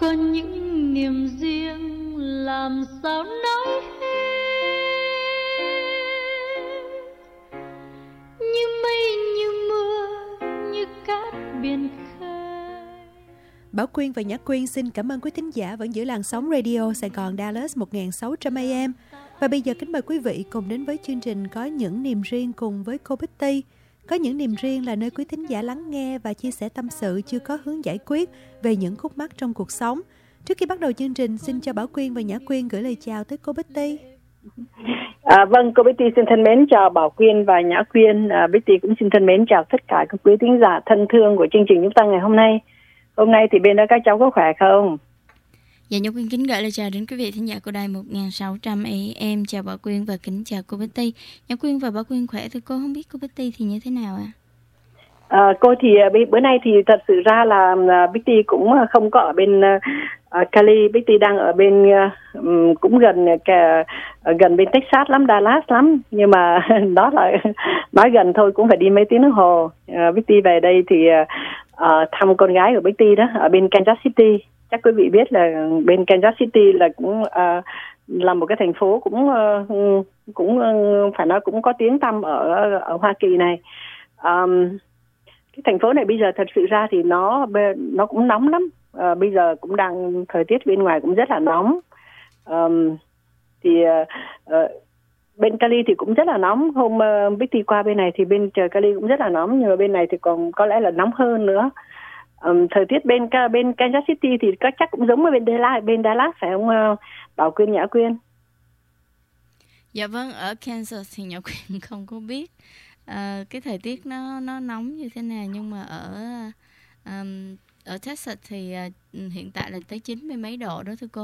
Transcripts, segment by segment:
có những niềm riêng làm sao nói hết, như mây như mưa như cát biển khơi. Bảo Quyên và Nhã Quyên xin cảm ơn quý thính giả vẫn giữ làn sóng radio Sài Gòn Dallas 1600 AM. Và bây giờ kính mời quý vị cùng đến với chương trình Có những niềm riêng cùng với cô Betty. Có những niềm riêng là nơi quý thính giả lắng nghe và chia sẻ tâm sự chưa có hướng giải quyết về những khúc mắc trong cuộc sống. Trước khi bắt đầu chương trình, xin cho Bảo Quyên và Nhã Quyên gửi lời chào tới cô Betty. Vâng, cô Betty xin thân mến chào Bảo Quyên và Nhã Quyên. Betty cũng xin thân mến chào tất cả các quý thính giả thân thương của chương trình chúng ta ngày hôm nay. Hôm nay thì bên đó các cháu có khỏe không? Dạ, Nhã Quyên kính gửi lời chào đến quý vị thính giả của đài 1600 AM. Chào Bảo Quyên và kính chào cô Betty. Nhã Quyên và Bảo Quyên khỏe thưa cô, không biết cô Betty thì như thế nào ạ? Cô thì bữa nay thì thật sự ra là Betty cũng không có ở bên Cali. Betty đang ở bên cũng gần bên Texas lắm, Dallas lắm, nhưng mà đó là nói gần thôi cũng phải đi mấy tiếng đồng hồ. Betty về đây thì thăm con gái của Betty đó ở bên Kansas City. Chắc quý vị biết là bên Kansas City là cũng là một cái thành phố cũng phải nói cũng có tiếng tăm ở Hoa Kỳ này. Cái thành phố này bây giờ thật sự ra thì nó cũng nóng lắm. Bây giờ cũng đang thời tiết bên ngoài cũng rất là nóng. Bên Cali thì cũng rất là nóng. Hôm Betty qua bên này thì bên trời Cali cũng rất là nóng, nhưng mà bên này thì còn có lẽ là nóng hơn nữa. Thời tiết bên Kansas City thì chắc cũng giống ở bên Dallas phải không Bảo Quyên, Nhã Quyên? Dạ vâng, ở Kansas thì Nhã Quyên không có biết cái thời tiết nó nóng như thế nào, nhưng mà ở Texas thì hiện tại là tới 90 mấy độ đó thưa cô.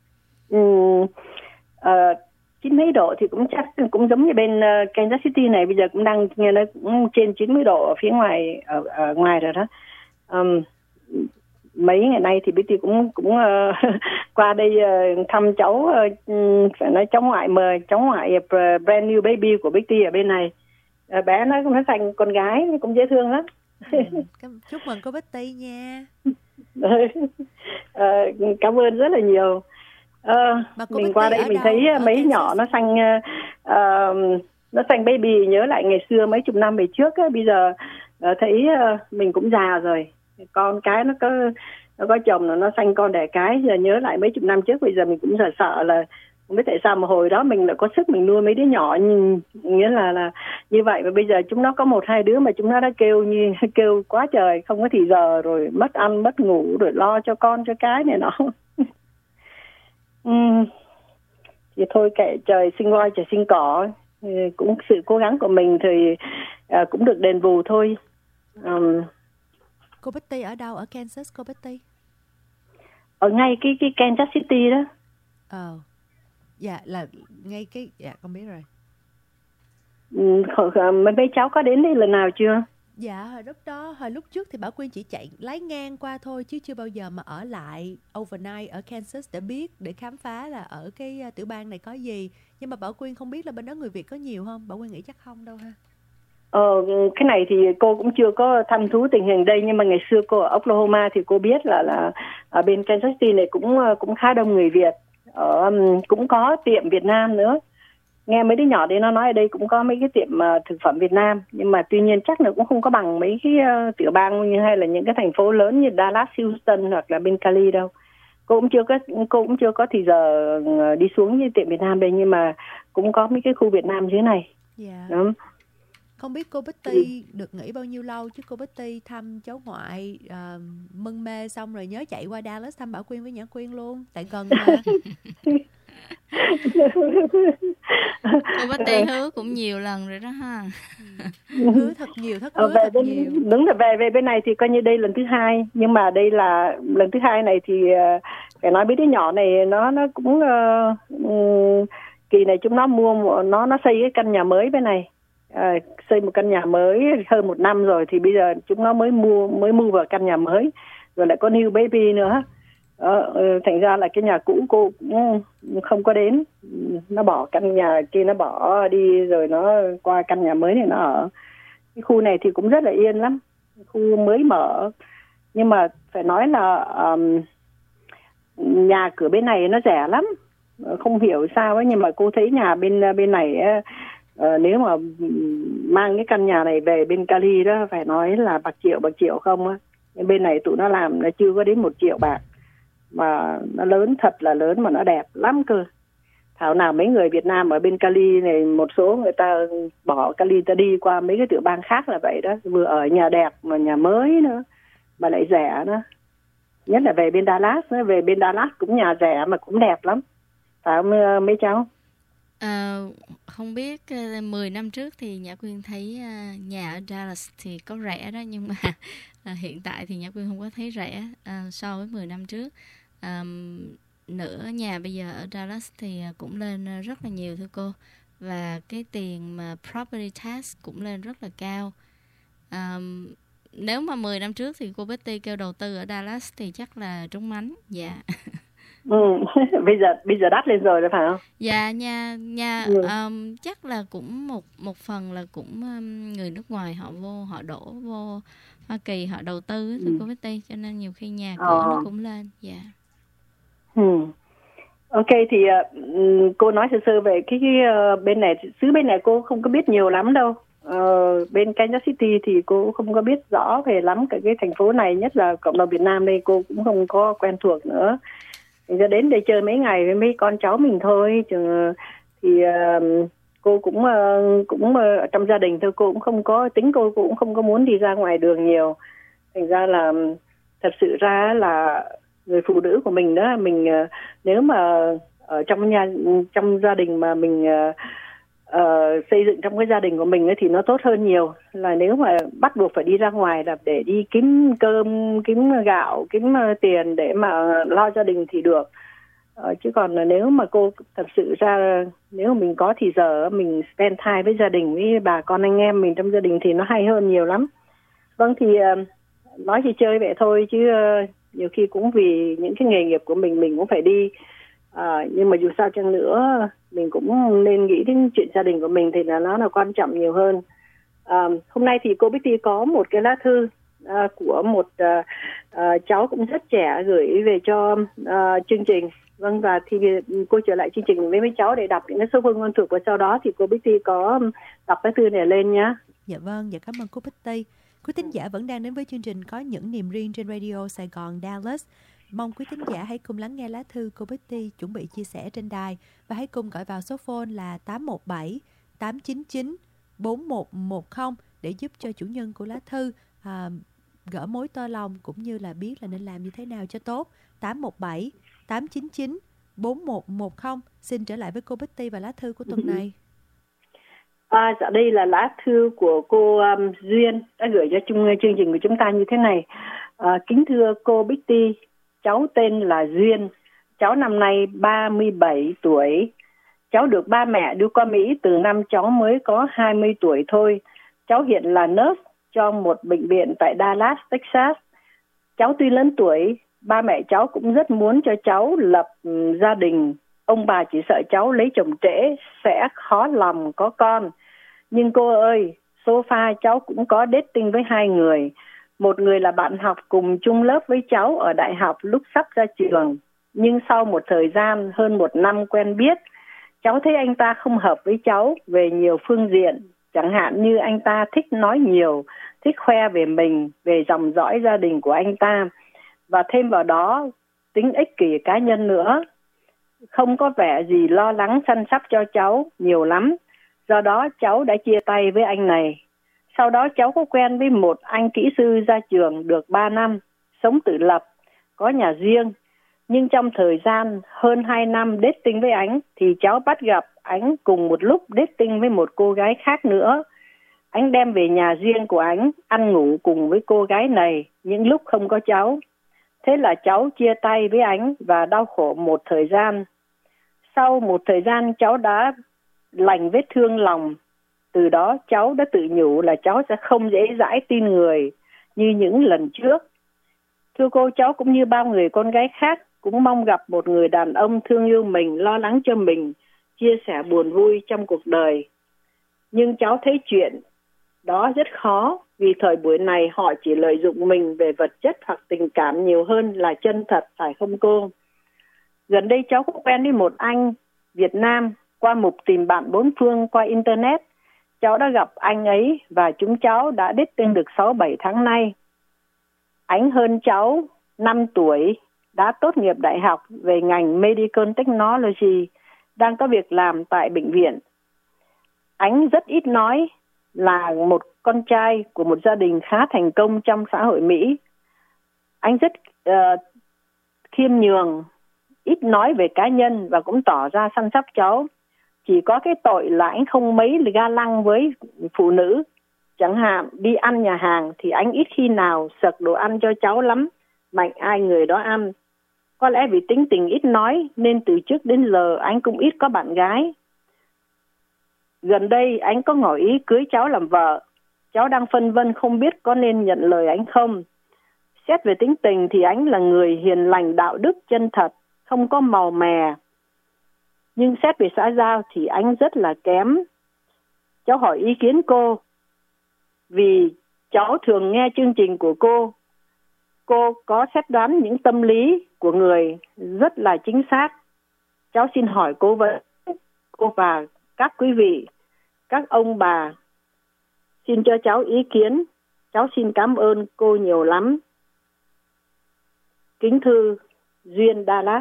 90 mấy độ thì cũng chắc cũng giống như bên Kansas City này, bây giờ cũng đang nghe nói cũng trên 90 độ ở phía ngoài ở ngoài rồi đó. Mấy ngày nay thì Betty cũng qua đây thăm cháu, phải nói cháu ngoại brand new baby của Betty ở bên này. Bé nó thành con gái, nó cũng dễ thương lắm. Chúc mừng cô Betty nha. Cảm ơn rất là nhiều. Mình qua đây mình thấy mấy nhỏ nó sanh baby, nhớ lại ngày xưa mấy chục năm về trước ấy, bây giờ thấy mình cũng già rồi, con cái nó có chồng nó sanh con đẻ cái, giờ nhớ lại mấy chục năm trước, bây giờ mình cũng sợ là không biết tại sao mà hồi đó mình lại có sức mình nuôi mấy đứa nhỏ nghĩa là như vậy, và bây giờ chúng nó có 1-2 đứa mà chúng nó đã kêu quá trời, không có thì giờ, rồi mất ăn mất ngủ, rồi lo cho con cho cái này nó. Thì thôi kệ trời sinh voi trời sinh cỏ, cũng sự cố gắng của mình thì cũng được đền bù thôi. Cô Betty ở đâu ở Kansas cô Betty? Ở ngay cái Kansas City đó. Dạ là ngay cái, dạ con biết rồi. Mấy cháu có đến đây lần nào chưa? Dạ hồi lúc trước thì Bảo Quyên chỉ chạy lái ngang qua thôi, chứ chưa bao giờ mà ở lại overnight ở Kansas để khám phá là ở cái tiểu bang này có gì. Nhưng mà Bảo Quyên không biết là bên đó người Việt có nhiều không? Bảo Quyên nghĩ chắc không đâu ha. Cái này thì cô cũng chưa có thăm thú tình hình đây, nhưng mà ngày xưa cô ở Oklahoma thì cô biết là ở bên Kansas City này cũng khá đông người Việt, cũng có tiệm Việt Nam nữa. Nghe mấy đứa nhỏ đấy nó nói ở đây cũng có mấy cái tiệm thực phẩm Việt Nam, nhưng mà tuy nhiên chắc là cũng không có bằng mấy cái tiểu bang như hay là những cái thành phố lớn như Dallas, Houston hoặc là bên Cali đâu. Cô cũng chưa có thì giờ đi xuống như tiệm Việt Nam đây, nhưng mà cũng có mấy cái khu Việt Nam dưới này. Dạ. Đúng. Không biết cô Betty được nghỉ bao nhiêu lâu, chứ cô Betty thăm cháu ngoại mân mê xong rồi nhớ chạy qua Dallas thăm Bảo Quyên với Nhã Quyên luôn, tại gần mà. Cô Betty hứa cũng nhiều lần rồi đó ha. Hứa thật nhiều, nhiều. Đúng là về bên này thì coi như đây lần thứ 2, nhưng mà đây là lần thứ 2 này thì phải nói với đứa nhỏ này nó cũng kỳ này chúng nó nó xây cái căn nhà mới bên này. Xây một căn nhà mới hơn 1 năm rồi, thì bây giờ chúng nó mới mua vào căn nhà mới, rồi lại có new baby nữa. Thành ra là cái nhà cũ cô cũng không có đến, nó bỏ căn nhà kia nó bỏ đi rồi nó qua căn nhà mới này nó ở. Cái khu này thì cũng rất là yên lắm, khu mới mở, nhưng mà phải nói là nhà cửa bên này nó rẻ lắm, không hiểu sao ấy, nhưng mà cô thấy nhà bên này nếu mà mang cái căn nhà này về bên Cali đó phải nói là bạc triệu không á. Bên này tụi nó làm nó chưa có đến 1 triệu bạc, mà nó lớn, thật là lớn, mà nó đẹp lắm cơ. Thảo nào mấy người Việt Nam ở bên Cali này, một số người ta bỏ Cali ta đi qua mấy cái tiểu bang khác là vậy đó, vừa ở nhà đẹp mà nhà mới nữa, mà lại rẻ nữa. Nhất là về bên Dallas nữa, về bên Dallas cũng nhà rẻ mà cũng đẹp lắm, phải không mấy cháu? Không biết 10 năm trước thì Nhã Quyên thấy nhà ở Dallas thì có rẻ đó, nhưng mà hiện tại thì Nhã Quyên không có thấy rẻ so với 10 năm trước. Nửa nhà bây giờ ở Dallas thì cũng lên rất là nhiều thưa cô, và cái tiền mà property tax cũng lên rất là cao. Nếu mà 10 năm trước thì cô Betty kêu đầu tư ở Dallas thì chắc là trúng mánh. Dạ. Bây giờ đắt lên rồi đó phải không? Dạ, nhà chắc là cũng một phần là cũng người nước ngoài họ đổ vô Hoa Kỳ họ đầu tư thưa cô Betty, cho nên nhiều khi nhà cửa nó cũng lên. Dạ. Ok, thì cô nói sơ về cái bên này, xứ bên này cô không có biết nhiều lắm đâu. Bên Kansas City thì cô không có biết rõ về lắm cái thành phố này, nhất là cộng đồng Việt Nam đây cô cũng không có quen thuộc nữa. Thì ra đến đây chơi mấy ngày với mấy con cháu mình thôi. Thì cô cũng ở trong gia đình thôi, cô cũng không có tính, cô cũng không có muốn đi ra ngoài đường nhiều. Thành ra là thật sự ra là người phụ nữ của mình đó, mình nếu mà ở trong gia đình mà mình xây dựng trong cái gia đình của mình ấy, thì nó tốt hơn nhiều là nếu mà bắt buộc phải đi ra ngoài là để đi kiếm cơm, kiếm gạo, kiếm tiền để mà lo gia đình thì được. Chứ còn là nếu mà cô thật sự ra, nếu mà mình có thì giờ mình spend time với gia đình, với bà con anh em mình trong gia đình thì nó hay hơn nhiều lắm. Vâng, thì nói chỉ chơi vậy thôi, chứ nhiều khi cũng vì những cái nghề nghiệp của mình cũng phải đi. Nhưng mà dù sao chăng nữa mình cũng nên nghĩ đến chuyện gia đình của mình thì là nó là quan trọng nhiều hơn. Hôm nay thì cô Betty có một cái lá thư của một cháu cũng rất trẻ gửi về cho chương trình. Vâng, và thì cô trở lại chương trình với mấy cháu để đọc những cái số phương ngôn thuộc, và sau đó thì cô Betty có đọc cái thư này lên nhé. Dạ vâng, dạ cảm ơn cô Betty. Quý thính giả vẫn đang đến với chương trình Có Những Niềm Riêng trên Radio Sài Gòn Dallas. Mong quý thính giả hãy cùng lắng nghe lá thư cô Betty chuẩn bị chia sẻ trên đài, và hãy cùng gọi vào số phone là 817 899 4110 để giúp cho chủ nhân của lá thư gỡ mối tơ lòng cũng như là biết là nên làm như thế nào cho tốt. 817 899 4110. Xin trở lại với cô Betty và lá thư của tuần này. Dạ, đây là lá thư của cô Duyên đã gửi cho chương trình của chúng ta như thế này. Kính thưa cô Betty, cháu tên là Duyên, cháu năm nay 37 tuổi. Cháu được ba mẹ đưa qua Mỹ từ năm cháu mới có 20 tuổi thôi. Cháu hiện là nurse cho một bệnh viện tại Dallas, Texas. Cháu tuy lớn tuổi, ba mẹ cháu cũng rất muốn cho cháu lập gia đình. Ông bà chỉ sợ cháu lấy chồng trễ sẽ khó lòng có con. Nhưng cô ơi, so far cháu cũng có dating với 2 người. Một người là bạn học cùng chung lớp với cháu ở đại học lúc sắp ra trường. Nhưng sau một thời gian hơn 1 năm quen biết, cháu thấy anh ta không hợp với cháu về nhiều phương diện. Chẳng hạn như anh ta thích nói nhiều, thích khoe về mình, về dòng dõi gia đình của anh ta. Và thêm vào đó, tính ích kỷ cá nhân nữa. Không có vẻ gì lo lắng săn sóc cho cháu nhiều lắm. Do đó cháu đã chia tay với anh này. Sau đó cháu có quen với một anh kỹ sư ra trường được 3 năm, sống tự lập, có nhà riêng. Nhưng trong thời gian hơn 2 năm dating với anh thì cháu bắt gặp anh cùng một lúc dating với một cô gái khác nữa. Anh đem về nhà riêng của anh, ăn ngủ cùng với cô gái này những lúc không có cháu. Thế là cháu chia tay với anh và đau khổ một thời gian. Sau một thời gian cháu đã lành vết thương lòng. Từ đó cháu đã tự nhủ là cháu sẽ không dễ dãi tin người như những lần trước. Thưa cô, cháu cũng như bao người con gái khác cũng mong gặp một người đàn ông thương yêu mình, lo lắng cho mình, chia sẻ buồn vui trong cuộc đời. Nhưng cháu thấy chuyện đó rất khó, vì thời buổi này họ chỉ lợi dụng mình về vật chất hoặc tình cảm nhiều hơn là chân thật, phải không cô? Gần đây cháu cũng quen với một anh Việt Nam qua mục tìm bạn bốn phương qua Internet. Cháu đã gặp anh ấy và chúng cháu đã dating được 6-7 tháng nay. Anh hơn cháu 5 tuổi, đã tốt nghiệp đại học về ngành Medical Technology, đang có việc làm tại bệnh viện. Anh rất ít nói, là một con trai của một gia đình khá thành công trong xã hội Mỹ. Anh rất khiêm nhường, ít nói về cá nhân và cũng tỏ ra săn sóc cháu. Chỉ có cái tội là anh không mấy ga lăng với phụ nữ. Chẳng hạn đi ăn nhà hàng thì anh ít khi nào sực đồ ăn cho cháu lắm, mạnh ai người đó ăn. Có lẽ vì tính tình ít nói nên từ trước đến giờ anh cũng ít có bạn gái. Gần đây anh có ngỏ ý cưới cháu làm vợ. Cháu đang phân vân không biết có nên nhận lời anh không. Xét về tính tình thì anh là người hiền lành, đạo đức, chân thật, không có màu mè. Nhưng xét về xã giao thì anh rất là kém. Cháu hỏi ý kiến cô, vì cháu thường nghe chương trình của cô. Cô có xét đoán những tâm lý của người rất là chính xác. Cháu xin hỏi cô và các quý vị, các ông bà, xin cho cháu ý kiến. Cháu xin cảm ơn cô nhiều lắm. Kính thư Duyên, Dallas.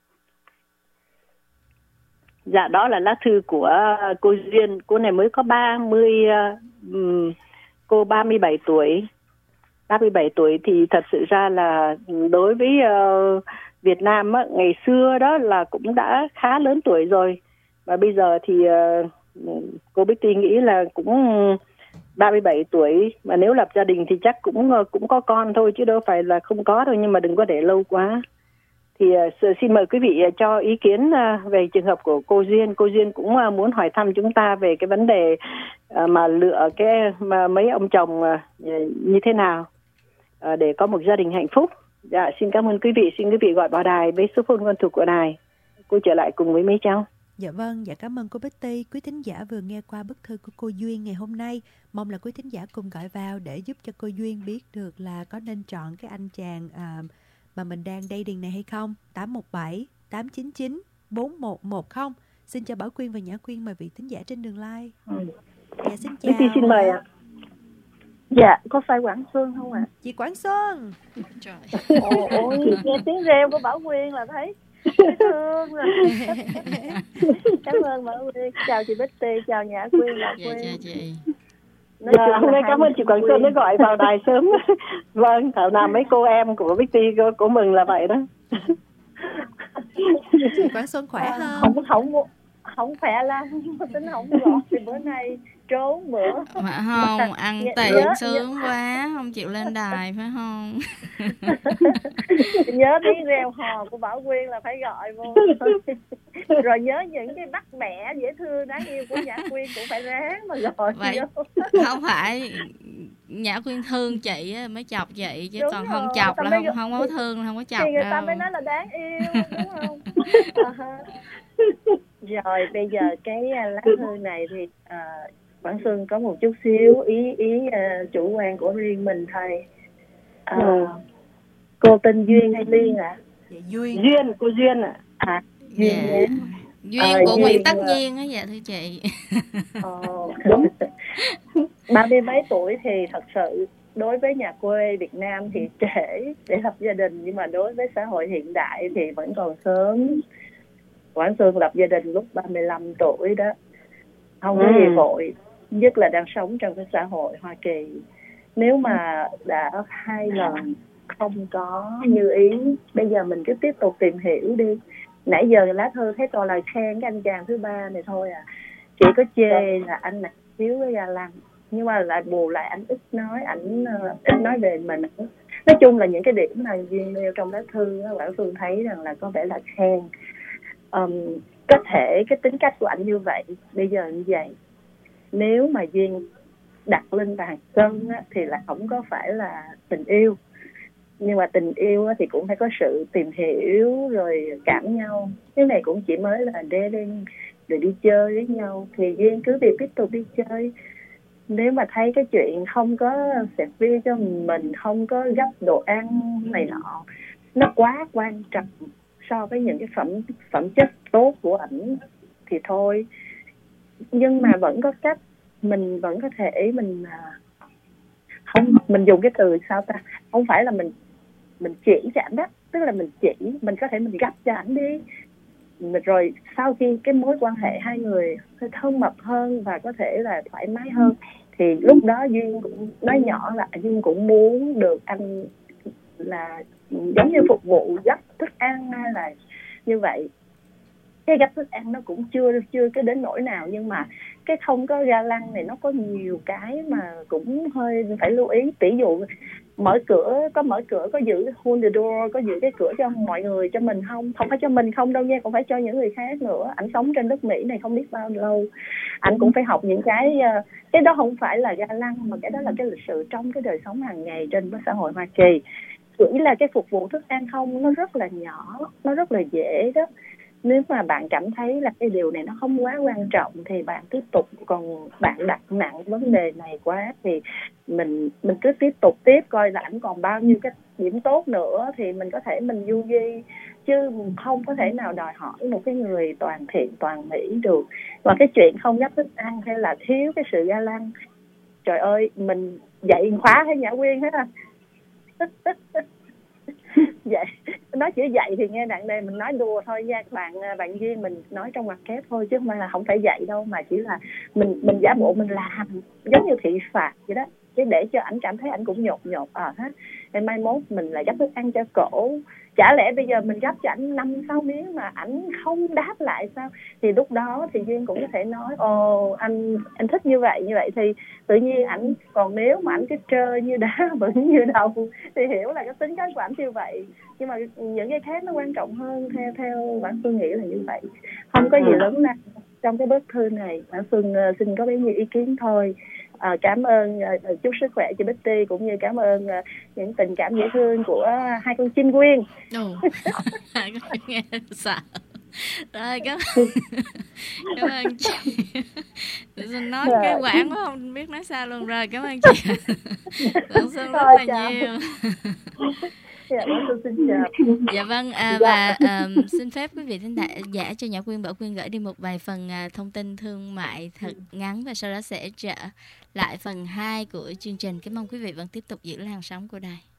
Dạ, đó là lá thư của cô Duyên. Cô này mới có 37 tuổi. 37 tuổi thì thật sự ra là đối với Việt Nam á, ngày xưa đó là cũng đã khá lớn tuổi rồi. Và bây giờ thì cô Betty nghĩ là cũng 37 tuổi. Mà nếu lập gia đình thì chắc cũng có con thôi, chứ đâu phải là không có đâu. Nhưng mà đừng có để lâu quá. Thì xin mời quý vị cho ý kiến về trường hợp của cô Duyên. Cô Duyên cũng muốn hỏi thăm chúng ta về cái vấn đề mà lựa mấy ông chồng như thế nào để có một gia đình hạnh phúc. Dạ, xin cảm ơn quý vị. Xin quý vị gọi vào đài với số phone quen thuộc của đài. Cô trở lại cùng với mấy cháu. Dạ vâng, dạ cảm ơn cô Betty. Quý thính giả vừa nghe qua bức thư của cô Duyên ngày hôm nay. Mong là quý thính giả cùng gọi vào để giúp cho cô Duyên biết được là có nên chọn cái anh chàng mà mình đang dating này hay không. 817 899 4110. Xin chào Bảo Quyên và Nhã Quyên, mời vị thính giả trên đường live. Dạ xin chào. Betty xin mời ạ. Dạ, có phải Quảng Xuân không ạ? Chị Quảng Xuân. Trời. Ôi, nghe tiếng reo của Bảo Quyên là thấy thương rồi. Cảm ơn Bảo Quyên. Chào chị Betty, chào Nhã Quyên, Bảo Quyên. Dạ chị. Hôm nay cảm ơn chị Quảng Xuân đã gọi vào đài sớm. Vâng, thảo nào mấy cô em của Betty của mừng là vậy đó. Chị Quảng Xuân khỏe không? Không khỏe lắm, tính không gọi thì bữa nay trốn bữa. Mà không, ăn tiệc sướng quá, không chịu lên đài phải không? Nhớ tiếng reo hò của Bảo Quyên là phải gọi vô. Rồi nhớ những cái bắt mẹ dễ thương đáng yêu của Nhã Quyên cũng phải ráng mà gọi vậy vô. Không phải Nhã Quyên thương chị mới chọc vậy, chứ đúng còn rồi, không chọc là không có thương, không có chọc thì người đâu. ta mới nói là đáng yêu, đúng không? Rồi bây giờ cái lá thư này thì Quảng Xuân có một chút xíu ý chủ quan của riêng mình thôi. Cô tên Duyên hay Liên ạ? Dạ, Duyên. Duyên, cô Duyên ạ. Duyên. Yeah. Duyên của Nguyễn Tất Nhiên á, dạ thưa chị. Đúng. 30 mấy tuổi thì thật sự đối với nhà quê Việt Nam thì trễ để lập gia đình, nhưng mà đối với xã hội hiện đại thì vẫn còn sớm. Quảng Xuân lập gia đình lúc 35 tuổi đó, không có gì vội, nhất là đang sống trong cái xã hội Hoa Kỳ. Nếu mà đã 2 lần không có như ý, bây giờ mình cứ tiếp tục tìm hiểu đi. Nãy giờ lá thư thấy toàn lời khen cái anh chàng thứ 3 này thôi à. Chỉ có chê là anh này thiếu cái ga lăng, nhưng mà lại bù lại anh ít nói về mình. Nói chung là những cái điểm mà Duyên nêu trong lá thư đó, Quảng Xuân thấy rằng là có vẻ là khen. Có thể cái tính cách của anh như vậy, bây giờ như vậy, nếu mà Duyên đặt lên bàn cân á, thì là không có phải là tình yêu. Nhưng mà tình yêu á, thì cũng phải có sự tìm hiểu rồi cảm nhau. Cái này cũng chỉ mới là dating rồi đi chơi với nhau, thì Duyên cứ việc tiếp tục đi chơi. Nếu mà thấy cái chuyện không có sẹp vi cho mình, không có gấp đồ ăn này nọ, nó quá quan trọng so với những cái phẩm chất tốt của ảnh thì thôi. Nhưng mà vẫn có cách, mình vẫn có thể mình dùng cái từ sao ta, không phải là mình chỉ cho ảnh đó, tức là mình có thể mình gấp cho ảnh đi, rồi sau khi cái mối quan hệ hai người thân mật hơn và có thể là thoải mái hơn thì lúc đó Duyên cũng nói nhỏ là Duyên cũng muốn được anh là giống như phục vụ gấp thức ăn hay là như vậy. Cái gấp thức ăn nó cũng chưa cái đến nỗi nào, nhưng mà cái không có ga lăng này nó có nhiều cái mà cũng hơi phải lưu ý. Ví dụ mở cửa có giữ hold the door, có giữ cái cửa cho mọi người, cho mình không phải cho mình không đâu nha, còn phải cho những người khác nữa. Ảnh sống trên đất Mỹ này không biết bao lâu, ảnh cũng phải học những cái đó không phải là ga lăng, mà cái đó là cái lịch sự trong cái đời sống hàng ngày trên xã hội Hoa Kỳ. Chỉ là cái phục vụ thức ăn không, nó rất là nhỏ, nó rất là dễ đó. Nếu mà bạn cảm thấy là cái điều này nó không quá quan trọng thì bạn tiếp tục, còn bạn đặt nặng vấn đề này quá thì mình cứ tiếp tục coi là ảnh còn bao nhiêu cái điểm tốt nữa thì mình có thể mình du di, chứ không có thể nào đòi hỏi một cái người toàn thiện toàn mỹ được. Và cái chuyện không gấp thức ăn hay là thiếu cái sự ga lăng, trời ơi, mình dạy khóa hay Nhã Quyên hết à. Vậy nói chữ dạy thì nghe nặng nề, mình nói đùa thôi nha bạn Duyên, mình nói trong ngoặc kép thôi chứ không phải dạy đâu, mà chỉ là mình giả bộ mình làm giống như thị phạt vậy đó, chứ để cho ảnh cảm thấy ảnh cũng nhột hết. Thì mai mốt mình lại gấp thức ăn cho cổ, chả lẽ bây giờ mình gấp cho ảnh 5-6 miếng mà ảnh không đáp lại sao? Thì lúc đó thì Duyên cũng có thể nói anh thích như vậy thì tự nhiên ảnh, còn nếu mà ảnh cứ trơ như đá vững như đầu thì hiểu là cái tính cách của ảnh như vậy. Nhưng mà những cái khác nó quan trọng hơn, theo bản Phương nghĩ là như vậy. Không có gì lớn lao trong cái bức thư này. Bản Phương xin có bấy nhiêu ý kiến thôi. Cảm ơn, chúc sức khỏe cho Betty, cũng như cảm ơn những tình cảm dễ thương của hai con chim Quyên. Hai con nghe sợ. Rồi cảm ơn chị. Tôi nói cái quảng quá không biết nói sao luôn. Rồi cảm ơn chị. Bạn Xuân rất là nhiều. Xin chào. Dạ vâng, và xin phép quý vị thính giả cho Nhã Quyên Bảo Quyên gửi đi một vài phần thông tin thương mại thật ngắn, và sau đó sẽ trở lại phần 2 của chương trình. Kính mong quý vị vẫn tiếp tục giữ làn sóng của đài.